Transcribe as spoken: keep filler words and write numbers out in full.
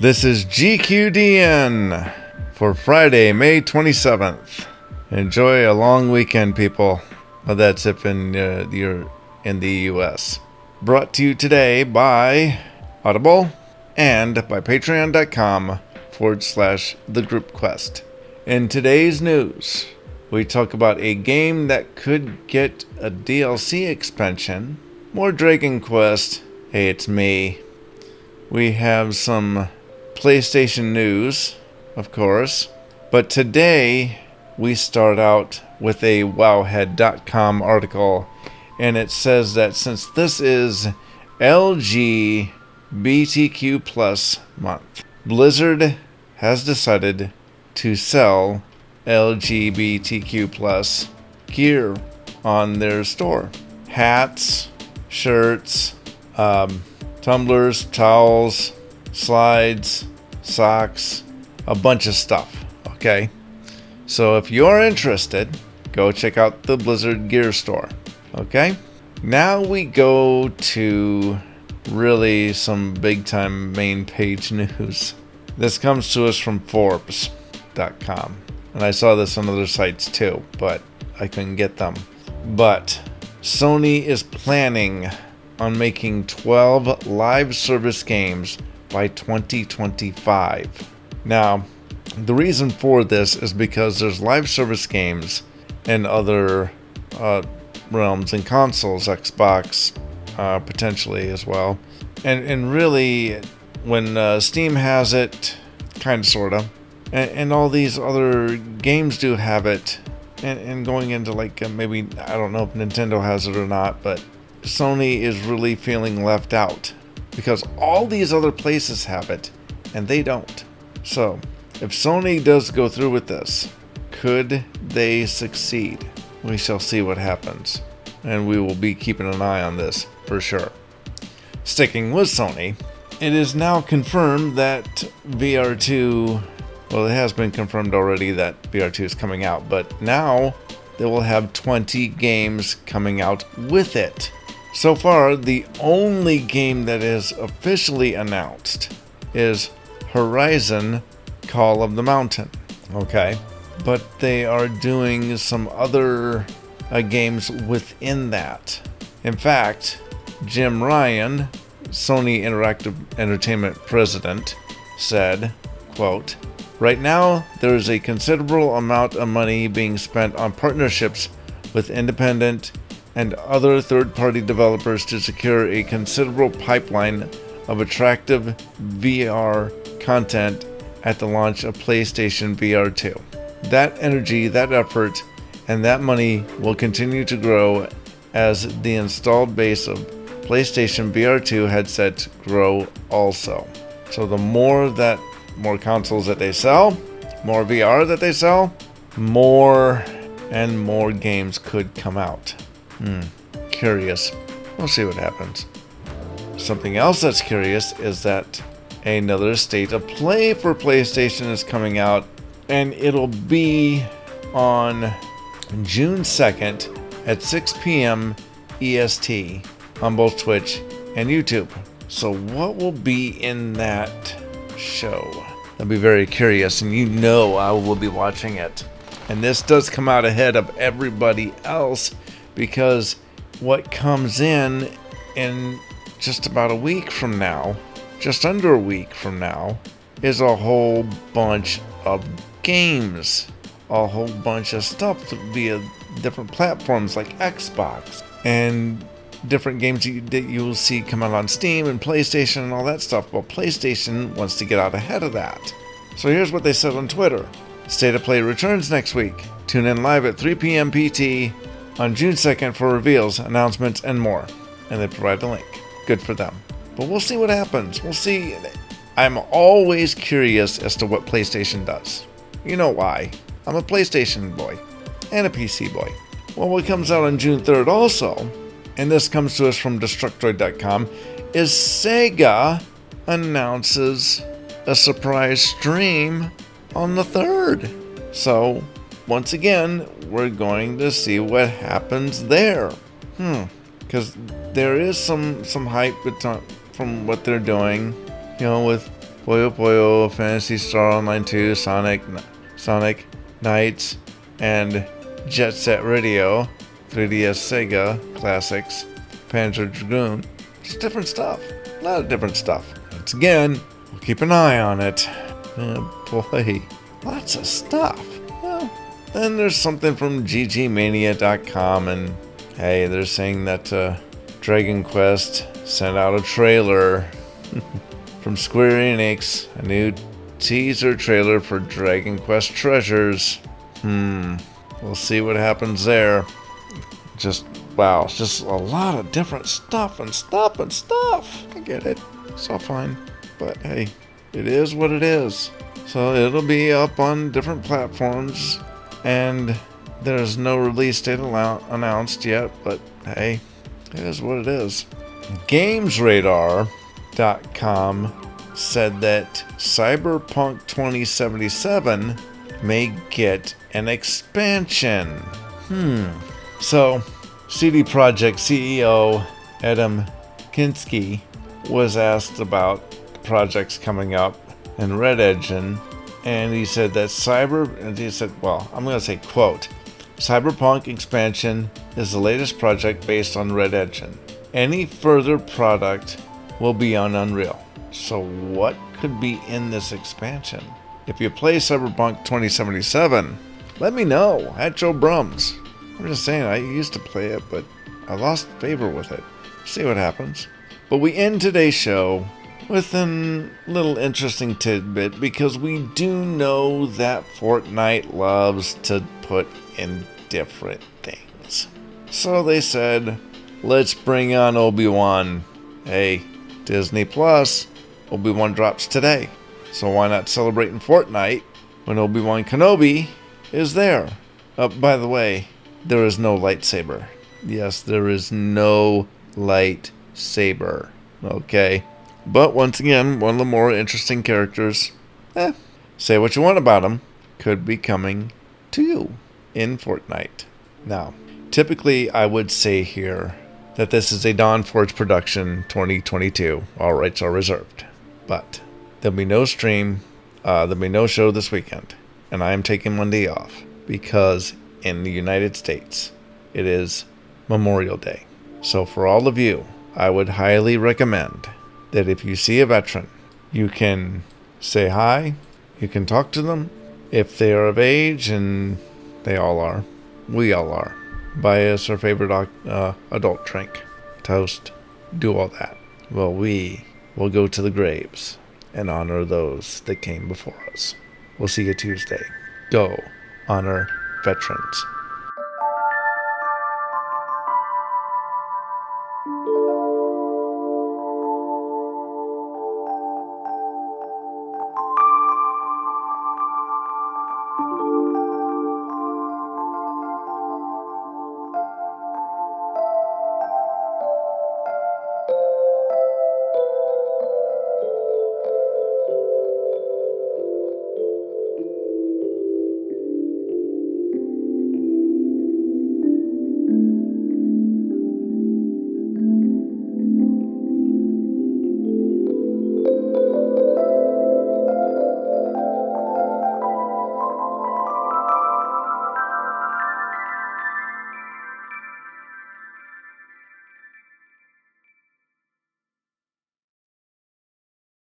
This is G Q D N for Friday, May twenty-seventh. Enjoy a long weekend, people. Well, that's if in, uh, you're in the U S. Brought to you today by Audible and by patreon.com forward slash the group quest. In today's news, we talk about a game that could get a D L C expansion, more Dragon Quest, hey, it's me. We have some PlayStation news, of course, but today we start out with a wowhead dot com article, and it says that since this is L G B T Q plus month, Blizzard has decided to sell L G B T Q plus gear on their store. Hats, shirts, um, tumblers, towels, slides, socks, a bunch of stuff, okay? So if you're interested, go check out the Blizzard Gear Store, okay? Now we go to really some big-time main page news. This comes to us from Forbes dot com. And I saw this on other sites too, but I couldn't get them. But Sony is planning on making twelve live service games by twenty twenty-five. Now, the reason for this is because there's live service games in other uh, realms and consoles, Xbox uh, potentially as well. And and really, when uh, Steam has it, kind of, sort of, and, and all these other games do have it, and, and going into like uh, maybe, I don't know if Nintendo has it or not, but Sony is really feeling left out because all these other places have it and they don't. So if Sony does go through with this, could they succeed? We shall see what happens, and we will be keeping an eye on this for sure. Sticking with Sony, it is now confirmed that V R two, well, it has been confirmed already that V R two is coming out, but now they will have twenty games coming out with it. So far, the only game that is officially announced is Horizon Call of the Mountain. Okay, but they are doing some other uh, games within that. In fact, Jim Ryan, Sony Interactive Entertainment president, said, quote, "Right now, there is a considerable amount of money being spent on partnerships with independent and other third-party developers to secure a considerable pipeline of attractive V R content at the launch of PlayStation V R two. That energy, that effort, and that money will continue to grow as the installed base of PlayStation V R two headsets grow also." So the more that more consoles that they sell, more V R that they sell, more and more games could come out. Hmm, curious. We'll see what happens. Something else that's curious is that another State of Play for PlayStation is coming out, and it'll be on June second at six p.m. E S T on both Twitch and YouTube. So what will be in that show? I'll be very curious, and you know I will be watching it. And this does come out ahead of everybody else, because what comes in in just about a week from now, just under a week from now, is a whole bunch of games, a whole bunch of stuff via different platforms like Xbox, and different games that you, that you will see come out on Steam and PlayStation and all that stuff. Well, PlayStation wants to get out ahead of that. So here's what they said on Twitter. State of Play returns next week. Tune in live at three p.m. P T on June second for reveals, announcements, and more. And they provide a link. Good for them. But we'll see what happens. We'll see. I'm always curious as to what PlayStation does. You know why. I'm a PlayStation boy and a P C boy. Well, what comes out on June third also, and this comes to us from Destructoid dot com, is Sega announces a surprise stream on the third. So, once again, we're going to see what happens there. Hmm. Because there is some, some hype from what they're doing, you know, with Puyo Puyo, Phantasy Star Online two, Sonic, Sonic Knights, and Jet Set Radio, three D S Sega Classics, Panzer Dragoon. Just different stuff. A lot of different stuff. Once again, we'll keep an eye on it. Oh boy, lots of stuff. Well, then there's something from G G Mania dot com, and hey, they're saying that uh, Dragon Quest sent out a trailer from Square Enix, a new teaser trailer for Dragon Quest Treasures. Hmm, we'll see what happens there. Just, wow, it's just a lot of different stuff and stuff and stuff. I get it. It's all fine. But hey, it is what it is. So it'll be up on different platforms, and there's no release date allow- announced yet, but hey, it is what it is. Games Radar dot com said that Cyberpunk twenty seventy-seven may get an expansion. Hmm. So, C D Projekt C E O Adam Kinski was asked about the projects coming up in Red Engine, and he said that Cyber, and he said, well, I'm going to say, quote, Cyberpunk expansion is the latest project based on Red Engine. Any further product will be on Unreal. So what could be in this expansion? If you play Cyberpunk twenty seventy-seven, let me know at Joe Brums. I'm just saying, I used to play it, but I lost favor with it. See what happens. But we end today's show with a little interesting tidbit, because we do know that Fortnite loves to put in different things. So they said, let's bring on Obi-Wan. Hey, Disney Plus, Obi-Wan drops today. So why not celebrate in Fortnite when Obi-Wan Kenobi is there? Uh, by the way, there is no lightsaber. Yes, there is no lightsaber. Okay. But once again, one of the more interesting characters, eh, say what you want about him, could be coming to you in Fortnite. Now, typically I would say here that this is a Dawn Forge production twenty twenty-two. All rights are reserved. But there'll be no stream, uh, there'll be no show this weekend. And I am taking Monday off because in the United States, it is Memorial Day. So for all of you, I would highly recommend that if you see a veteran, you can say hi, you can talk to them. If they are of age, and they all are, we all are, buy us our favorite uh, adult drink, toast, do all that. Well, we will go to the graves and honor those that came before us. We'll see you Tuesday. Go honor veterans.